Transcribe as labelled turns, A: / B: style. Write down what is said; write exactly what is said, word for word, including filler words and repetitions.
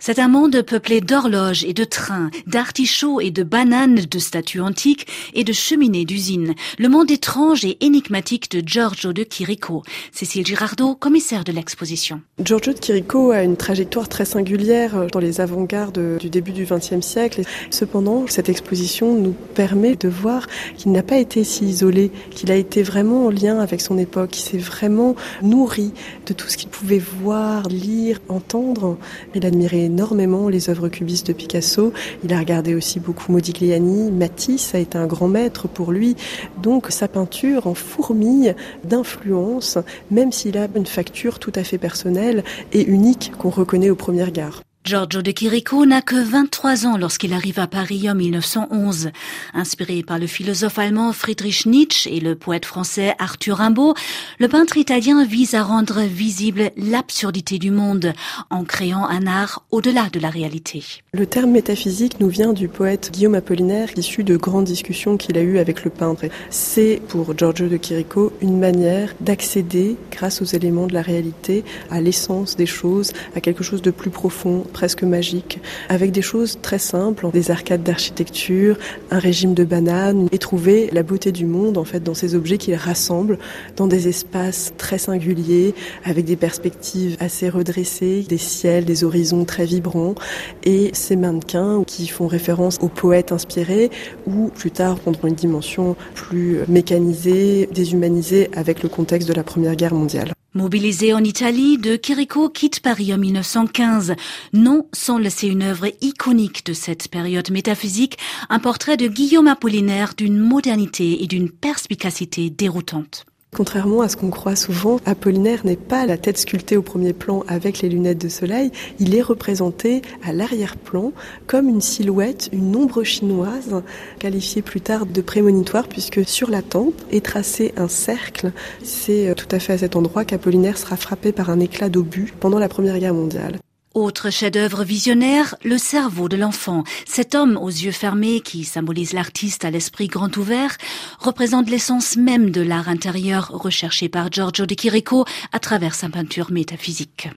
A: C'est un monde peuplé d'horloges et de trains, d'artichauts et de bananes, de statues antiques et de cheminées d'usines. Le monde étrange et énigmatique de Giorgio de Chirico. Cécile Girardot, commissaire de l'exposition.
B: Giorgio de Chirico a une trajectoire très singulière dans les avant-gardes du début du vingtième siècle. Cependant, cette exposition nous permet de voir qu'il n'a pas été si isolé, qu'il a été vraiment en lien avec son époque, qu'il s'est vraiment nourri de tout ce qu'il pouvait voir, lire, entendre. Il admirait énormément les œuvres cubistes de Picasso. Il a regardé aussi beaucoup Modigliani. Matisse a été un grand maître pour lui. Donc sa peinture en fourmille d'influence, même s'il a une facture tout à fait personnelle et unique qu'on reconnaît au premier regard.
A: Giorgio de Chirico n'a que vingt-trois ans lorsqu'il arrive à Paris en mille neuf cent onze. Inspiré par le philosophe allemand Friedrich Nietzsche et le poète français Arthur Rimbaud, le peintre italien vise à rendre visible l'absurdité du monde en créant un art au-delà de la réalité.
B: Le terme métaphysique nous vient du poète Guillaume Apollinaire, issu de grandes discussions qu'il a eues avec le peintre. C'est pour Giorgio de Chirico une manière d'accéder, grâce aux éléments de la réalité, à l'essence des choses, à quelque chose de plus profond, presque magique, avec des choses très simples, des arcades d'architecture, un régime de bananes, et trouver la beauté du monde en fait dans ces objets qu'il rassemble dans des espaces très singuliers, avec des perspectives assez redressées, des ciels, des horizons très vibrants, et ces mannequins qui font référence aux poètes inspirés, ou plus tard prendront une dimension plus mécanisée, déshumanisée avec le contexte de la Première Guerre mondiale.
A: Mobilisé en Italie, de Chirico quitte Paris en mille neuf cent quinze. Non sans laisser une œuvre iconique de cette période métaphysique, un portrait de Guillaume Apollinaire d'une modernité et d'une perspicacité déroutante.
B: Contrairement à ce qu'on croit souvent, Apollinaire n'est pas la tête sculptée au premier plan avec les lunettes de soleil, il est représenté à l'arrière-plan comme une silhouette, une ombre chinoise, qualifiée plus tard de prémonitoire puisque sur la tempe est tracé un cercle. C'est tout à fait à cet endroit qu'Apollinaire sera frappé par un éclat d'obus pendant la Première Guerre mondiale.
A: Autre chef-d'œuvre visionnaire, le cerveau de l'enfant. Cet homme aux yeux fermés qui symbolise l'artiste à l'esprit grand ouvert représente l'essence même de l'art intérieur recherché par Giorgio de Chirico à travers sa peinture métaphysique.